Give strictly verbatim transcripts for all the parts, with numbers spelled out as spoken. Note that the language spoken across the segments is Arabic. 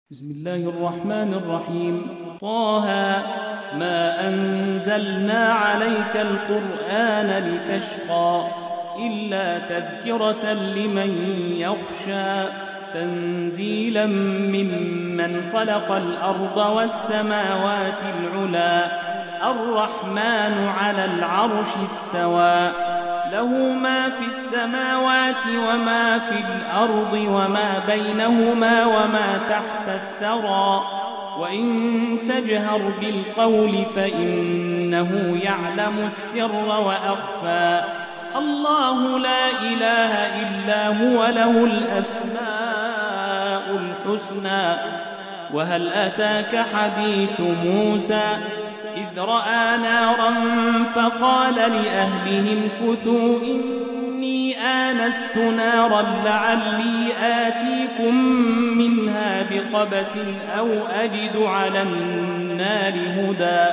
بسم الله الرحمن الرحيم. طه ما أنزلنا عليك القرآن لتشقى إلا تذكرة لمن يخشى تنزيلا ممن خلق الأرض والسماوات العلى الرحمن على العرش استوى له ما في السماوات وما في الأرض وما بينهما وما تحت الثرى وإن تجهر بالقول فإنه يعلم السر وأخفى الله لا إله إلا هو له الأسماء الحسنى. وهل أتاك حديث موسى إذ رأى نارا فقال لأهلهم كثوا إني آنست نارا لعلي آتيكم منها بقبس أو أجد على النار هدى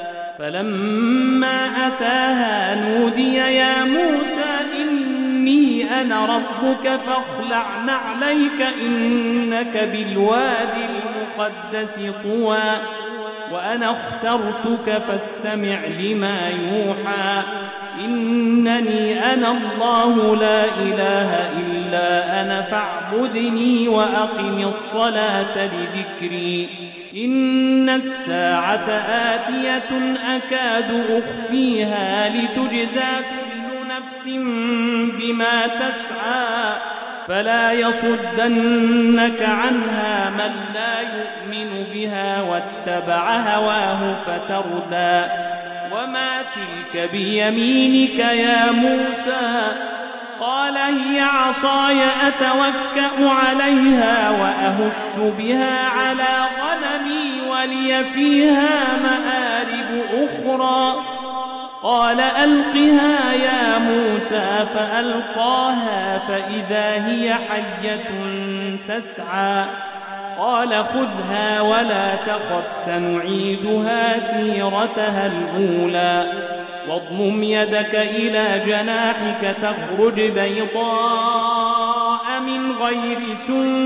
فلما أتاها نودي يا موسى إني أنا ربك فاخلع نعليك إنك بالوادي المقدس طوى وأنا اخترتك فاستمع لما يوحى إنني أنا الله لا إله إلا أنا فاعبدني وأقم الصلاة لذكري إن الساعة آتية أكاد أخفيها لتجزى كل نفس بما تسعى فلا يصدنك عنها من لا يؤمن بها واتبع هواه فتردى وما تلك بيمينك يا موسى قال هي عصاي أتوكأ عليها وأهش بها على غنمي ولي فيها مآرب أخرى قال ألقها يا موسى فألقاها فإذا هي حية تسعى قال خذها ولا تخف سنعيدها سيرتها الأولى واضمم يدك إلى جناحك تخرج بيضاء من غير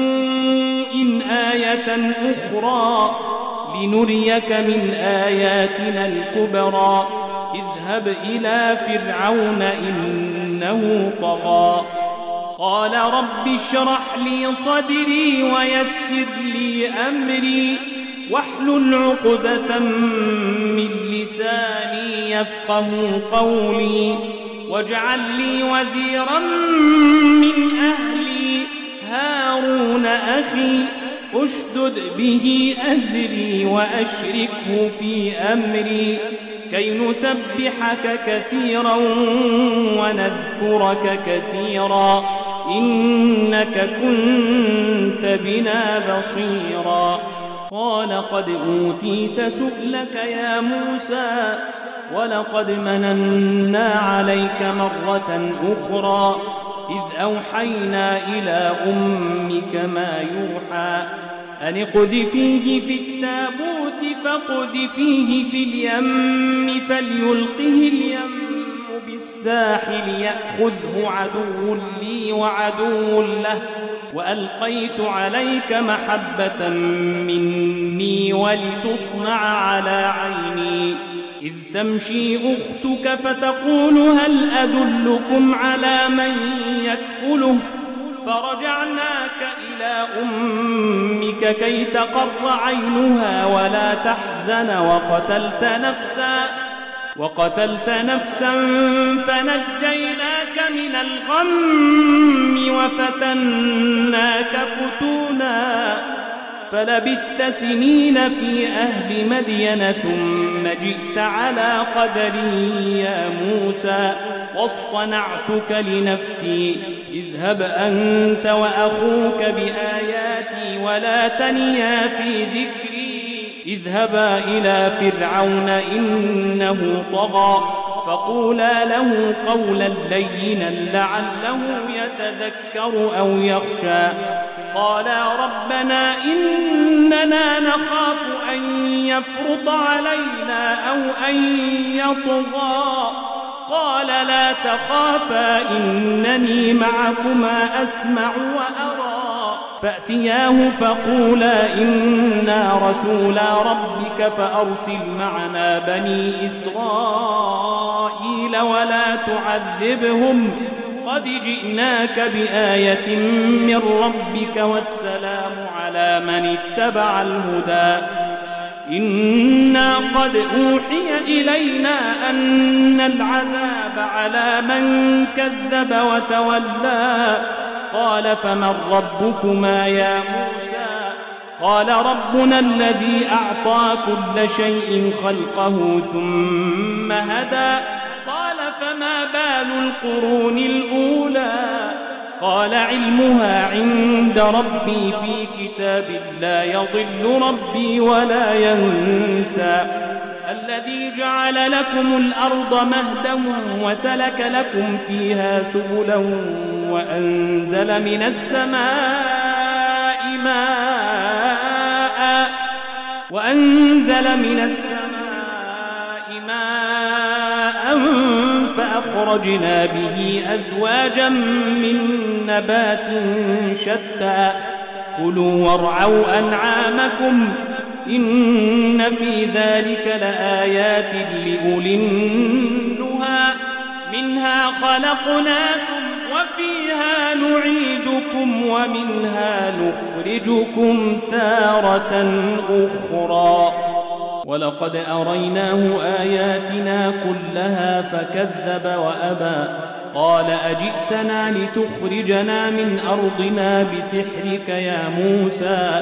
سوء آية أخرى لنريك من آياتنا الكبرى اذهب إلى فرعون إنه طغى قال رب اشرح لي صدري ويسر لي أمري واحلل عقدة من لساني يفقه قولي واجعل لي وزيرا من أهلي هارون أخي أشدد به أزري وأشركه في أمري كي نسبحك كثيرا ونذكرك كثيرا إنك كنت بنا بصيرا قال قد أوتيت سؤلك يا موسى ولقد مننا عليك مرة أخرى إذ أوحينا إلى أمك ما يوحى أن اقذفيه في التابوت فاقذفيه في اليم فليلقه اليم بالساحل يأخذه عدو لي وعدو له وألقيت عليك محبة مني ولتصنع على عيني إذ تمشي أختك فتقول هل أدلكم على من يكفله فرجعناك إلى أمك كي تقر عينها ولا تحزن وقتلت نفسا وقتلت نفسا فنجيناك من الغم وفتناك فتونا فلبثت سنين في أهل مدين ثم جئت على قدري يا موسى واصطنعتك لنفسي اذهب أنت وأخوك بآياتي ولا تنيا في ذكري اذهبا إلى فرعون إنه طغى فقولا له قولا لينا لعله يتذكر أو يخشى قالا ربنا إننا نخاف أن يفرط علينا أو أن يطغى قال لا تخافا إنني معكما أسمع وأرى فأتياه فقولا إنا رسولا ربك فأرسل معنا بني إسرائيل ولا تعذبهم قد جئناك بآية من ربك والسلام على من اتبع الهدى إنا قد أوحي إلينا أن العذاب على من كذب وتولى قال فمن ربكما يا موسى قال ربنا الذي أعطى كل شيء خلقه ثم هدى قال فما بال القرون الأولى قال علمها عند ربي في كتاب لا يضل ربي ولا ينسى الذي جعل لكم الأرض مهدا وسلك لكم فيها سبلا وأنزل من السماء ماء وأنزل من السماء ماء فأخرجنا به أزواجا من نبات شتى كلوا وارعوا أنعامكم إن في ذلك لآيات لأولي النهى منها خلقناكم وفيها نعيدكم ومنها نخرجكم تارة أخرى ولقد أريناه آياتنا كلها فكذب وأبى قال أجئتنا لتخرجنا من أرضنا بسحرك يا موسى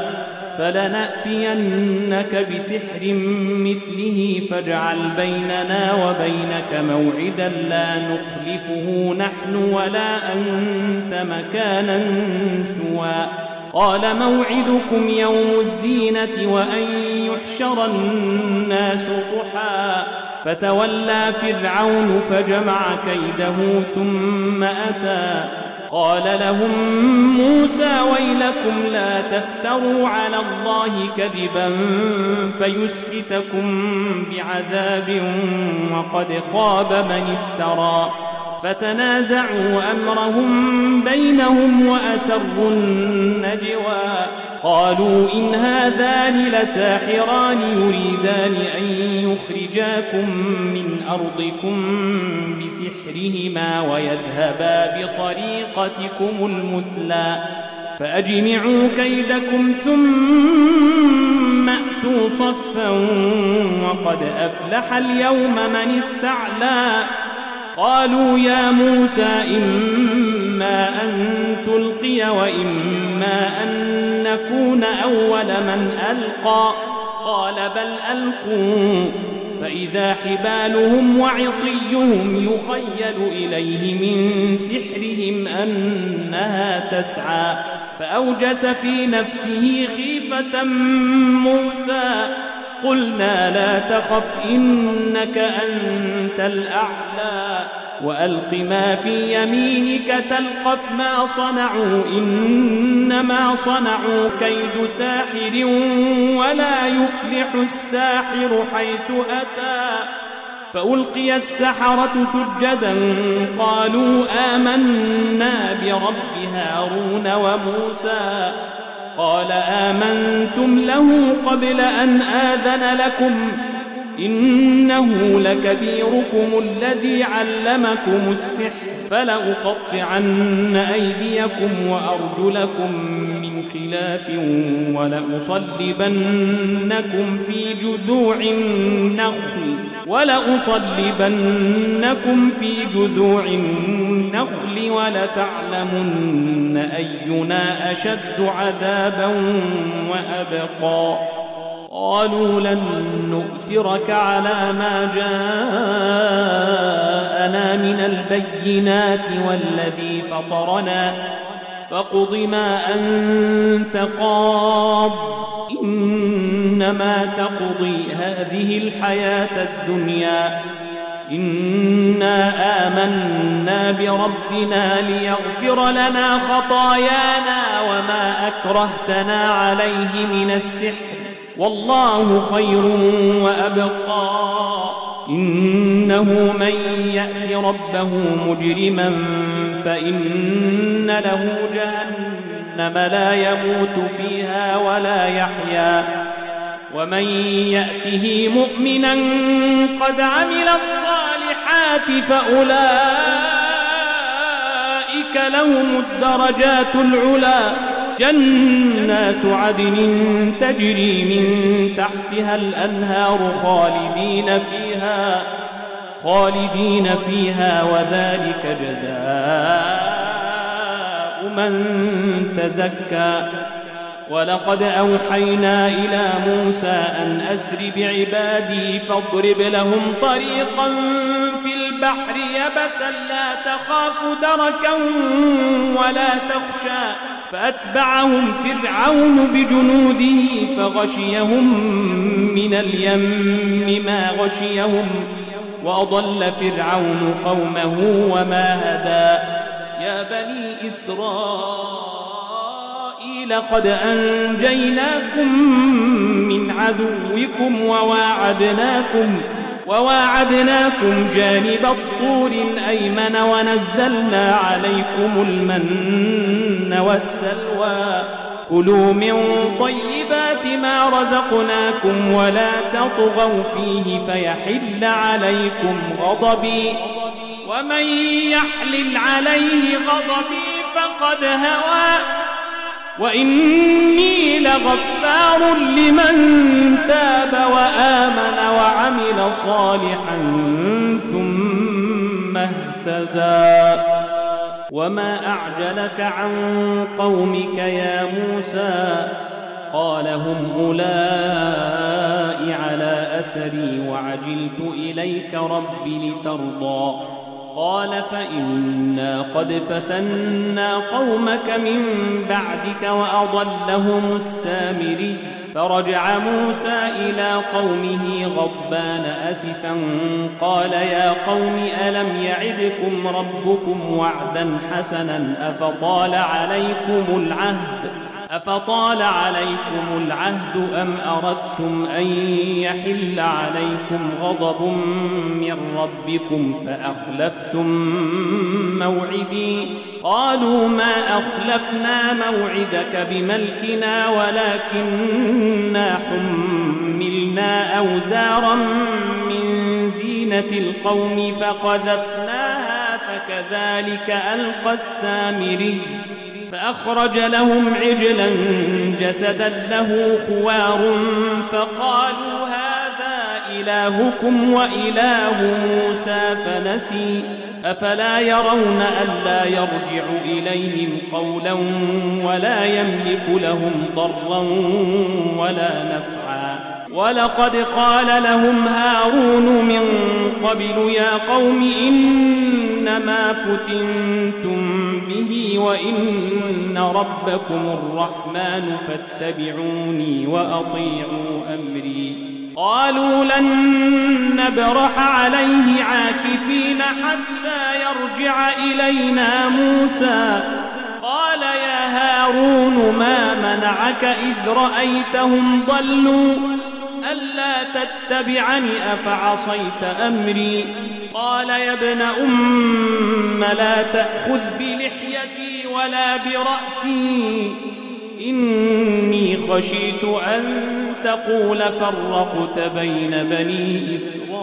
فلنأتينك بسحر مثله فاجعل بيننا وبينك موعدا لا نخلفه نحن ولا أنت مكانا سوى قال موعدكم يوم الزينة وأن يحشر الناس ضحى فتولى فرعون فجمع كيده ثم أتى قال لهم موسى ويلكم لا تفتروا على الله كذبا فيسحتكم بعذاب وقد خاب من افترى فتنازعوا أمرهم بينهم وأسروا النجوى قالوا إن هذان لساحران يريدان أن يخرجاكم من أرضكم بسحرهما ويذهبا بطريقتكم المثلى فأجمعوا كيدكم ثم أتوا صفا وقد أفلح اليوم من استعلى قالوا يا موسى إما أن تلقي وإما أن نكون أول من ألقى قال بل ألقوا فإذا حبالهم وعصيهم يخيل إليه من سحرهم أنها تسعى فأوجس في نفسه خيفة موسى قلنا لا تخف إنك أنت الأعلى وألق ما في يمينك تلقف ما صنعوا إنما صنعوا كيد ساحر ولا يفلح الساحر حيث أتى فألقي السحرة سجدا قالوا آمنا برب هارون وموسى قال آمنتم له قبل أن آذن لكم إنه لكبيركم الذي علمكم السحر فلأقطعن أيديكم وأرجلكم من خلاف ولأصلبنكم في جذوع النخل ولأصلبنكم في جذوع النخل ولتعلمن أينا أشد عذابا وأبقى قالوا لن نؤثرك على ما جاءنا من البينات والذي فطرنا فاقض ما أنت قاض إنما تقضي هذه الحياة الدنيا إنا آمنا بربنا ليغفر لنا خطايانا وما أكرهتنا عليه من السحر والله خير وأبقى إنه من يأت ربه مجرما فإن له جهنم جهنم لا يموت فيها ولا يحيا ومن يأته مؤمنا قد عمل الصالحات فأولئك لهم الدرجات العلى جنات عدن تجري من تحتها الأنهار خالدين فيها خالدين فيها وذلك جزاء من تزكى ولقد أوحينا إلى موسى أن أسر بعبادي فاضرب لهم طريقا في البحر يبسا لا تخاف دركا ولا تخشى فأتبعهم فرعون بجنوده فغشيهم من اليم ما غشيهم وأضل فرعون قومه وما هدى يا بني إسرائيل قد أنجيناكم من عدوكم وواعدناكم وواعدناكم جانب الطور الأيمن ونزلنا عليكم المن والسلوى كلوا من طيبات ما رزقناكم ولا تطغوا فيه فيحل عليكم غضبي ومن يحلل عليه غضبي فقد هوى وإني لغفار لمن تاب وآمن وعمل صالحا ثم اهتدى وما أعجلك عن قومك يا موسى قال هم أولئك على أثري وعجلت إليك رب لترضى قال فإنا قد فتنا قومك من بعدك وأضلهم السامري فرجع موسى إلى قومه غضبان أسفا قال يا قوم ألم يعدكم ربكم وعدا حسنا أفطال عليكم العهد أفطال عليكم العهد أم أردتم أن يحل عليكم غضب من ربكم فأخلفتم موعدي قالوا ما أخلفنا موعدك بملكنا ولكننا حملنا أوزارا من زينة القوم فقذفناها فكذلك ألقى السامري فأخرج لهم عجلا جسدا له خوار فقالوا هذا إلهكم وإله موسى فنسي أفلا يرون ألا يرجع إليهم قولا ولا يملك لهم ضرا ولا نفعا ولقد قال لهم هارون من قبل يا قوم إنما فتنتم به وإن ربكم الرحمن فاتبعوني وأطيعوا أمري قالوا لن نبرح عليه عاكفين حتى يرجع إلينا موسى قال يا هارون ما منعك إذ رأيتهم ضلوا ألا تتبعني أفعصيت أمري قال يا ابن أم لا تأخذ بلحيتي ولا برأسي إني خشيت أن تقول فرقت بين بني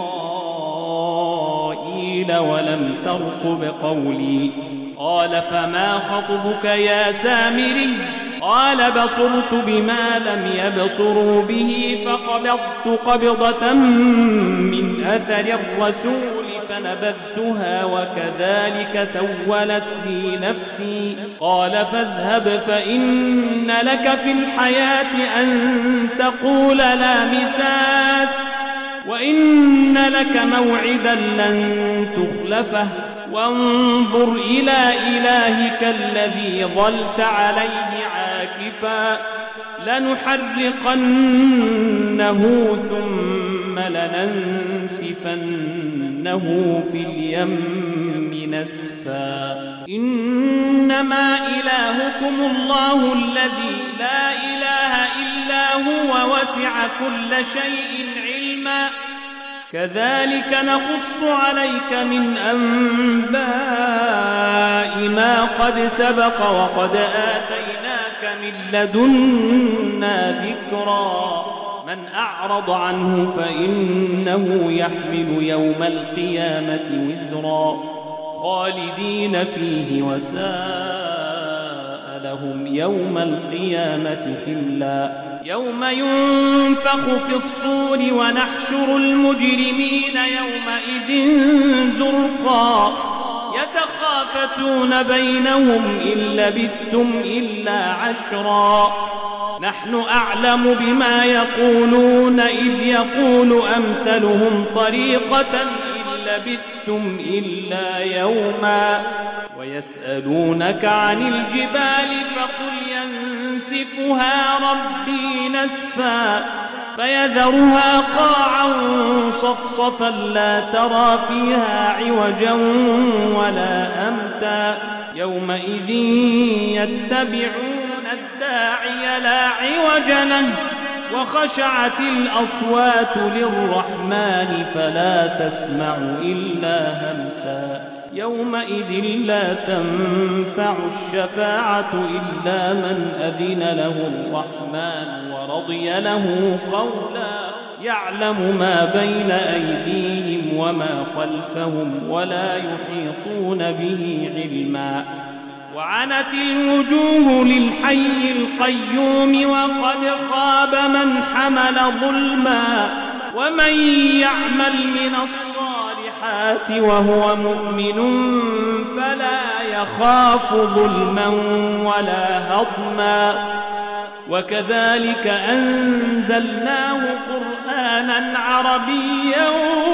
إسرائيل ولم ترقب قولي قال فما خطبك يا سامري قال بصرت بما لم يبصروا به فقبضت قبضة من أثر الرسول فنبذتها وكذلك سولت لي نفسي قال فاذهب فإن لك في الحياة أن تقول لا مساس وإن لك موعدا لن تخلفه وانظر إلى إلهك الذي ظلت عليه عاكفا لنحرقنه ثم لننسفنه في اليم نسفا إنما إلهكم الله الذي لا إله إلا هو وسع كل شيء علما كذلك نقص عليك من أنباء ما قد سبق وقد آتيناك من لدنا ذكرا من أعرض عنه فإنه يحمل يوم القيامة وزرا خالدين فيه وساء لهم يوم القيامة حملا يوم ينفخ في الصور ونحشر المجرمين يومئذ زرقا يتخافتون بينهم إن لبثتم إلا عشرا نحن أعلم بما يقولون إذ يقول أمثلهم طريقة إن لبثتم إلا يوما ويسألونك عن الجبال فقل ينسفها ربي نسفا فيذرها قاعا صفصفا لا ترى فيها عوجا ولا أمتا يومئذ يتبعون الداعي لا عوج له وخشعت الأصوات للرحمن فلا تسمع إلا همسا يومئذ لا تنفع الشفاعة إلا من أذن له الرحمن ورضي له قولا يعلم ما بين أيديهم وما خلفهم ولا يحيطون به علما وعنت الوجوه للحي القيوم وقد خاب من حمل ظلما ومن يعمل من الصالحات وهو مؤمن فلا يخاف ظلما ولا هضما وكذلك أنزلناه قرآنا عربيا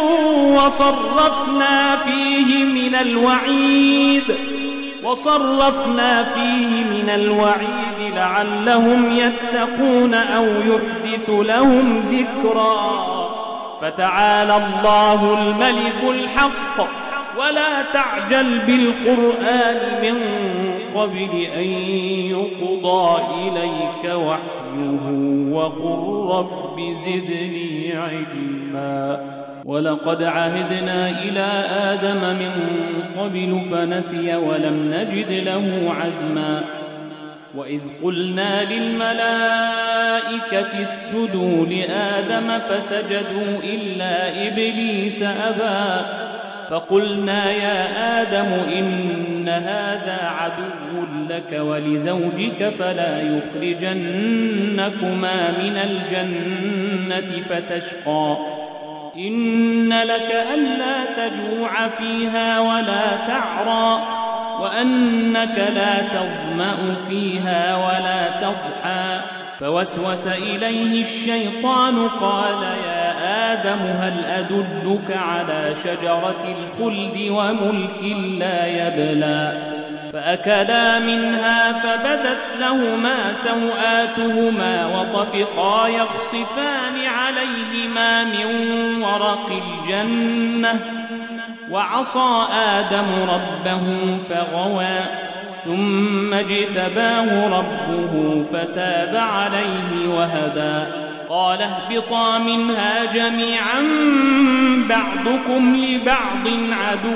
وصرفنا فيه من الوعيد وصرفنا فيه من الوعيد لعلهم يتقون أو يحدث لهم ذكرا فتعالى الله الملك الحق ولا تعجل بالقرآن من قبل أن يقضى إليك وحيه وقل رب زدني علما ولقد عهدنا إلى آدم من قبل فنسي ولم نجد له عزما وإذ قلنا للملائكة اسجدوا لآدم فسجدوا إلا إبليس أبى فقلنا يا آدم إن هذا عدو لك ولزوجك فلا يخرجنكما من الجنة فتشقى إن لك ألا تجوع فيها ولا تعرى وأنك لا تظمأ فيها ولا تضحى فوسوس إليه الشيطان قال يا آدم هل أدلك على شجرة الخلد وملك لا يبلى فأكلا منها فبدت لهما سوآتهما وطفقا يخصفان عليهما من ورق الجنة وعصى آدم ربه فغوى ثم اجتباه ربه فتاب عليه وهدى قال اهبطا منها جميعا بعضكم لبعض عدو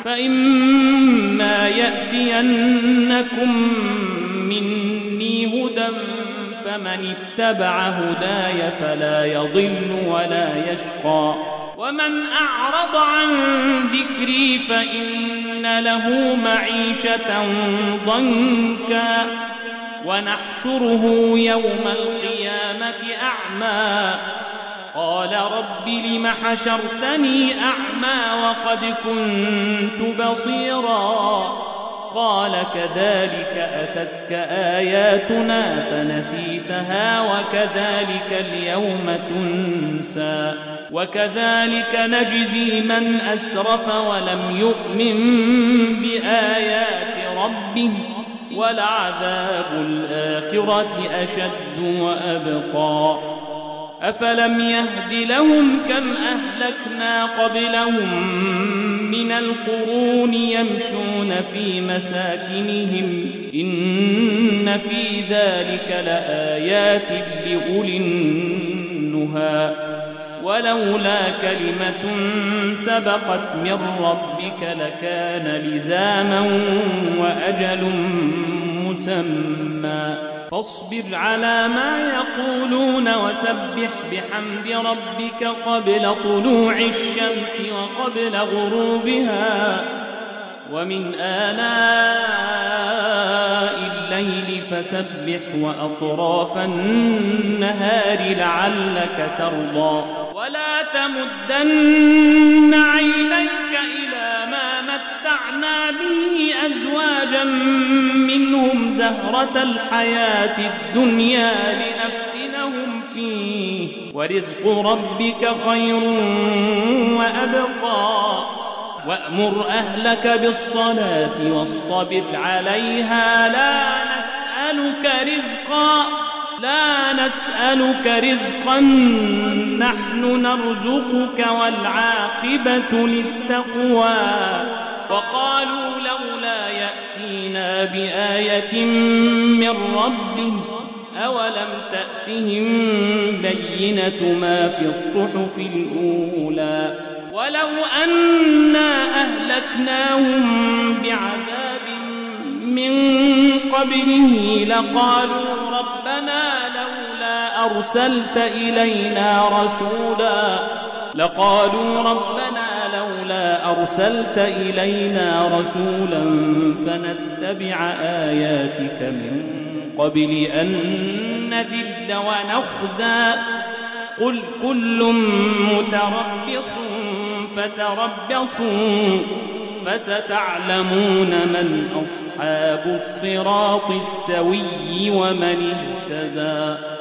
فإما يأتينكم مني هدى فمن اتبع هداي فلا يضل ولا يشقى ومن أعرض عن ذكري فإن له معيشة ضنكا ونحشره يوم القيامة أعمى قال رب لم حشرتني أعمى وقد كنت بصيرا قال كذلك أتتك آياتنا فنسيتها وكذلك اليوم تنسى وكذلك نجزي من أسرف ولم يؤمن بآيات ربه ولعذاب الآخرة أشد وأبقى أفلم يهد لهم كم أهلكنا قبلهم من القرون يمشون في مساكنهم إن في ذلك لآيات لأولي النهى ولولا كلمة سبقت من ربك لكان لزاما وأجل مسمى فاصبر على ما يقولون وسبح بحمد ربك قبل طلوع الشمس وقبل غروبها ومن آناء الليل فسبح وأطراف النهار لعلك ترضى ولا تمدن عينيك إلى ما متعنا به أزواجا منهم زهرة الحياة الدنيا لنفتنهم فيه ورزق ربك خير وأبقى وأمر أهلك بالصلاة واصطبر عليها لا نسألك رزقا لا نسألك رزقا نحن نرزقك والعاقبة للتقوى وقالوا لولا يأتينا بآية من ربه أولم تأتهم بينة ما في الصحف الأولى ولو أنا أهلكناهم بعذاب من قبله لقالوا ربنا لولا أرسلت إلينا رسولا لقالوا ربنا لولا أرسلت إلينا رسولا فنتبع آياتك من قبل أن نذل ونخزى قل كل متربص فتربصوا فستعلمون من أصحاب الصراط السوي ومن اهتدى.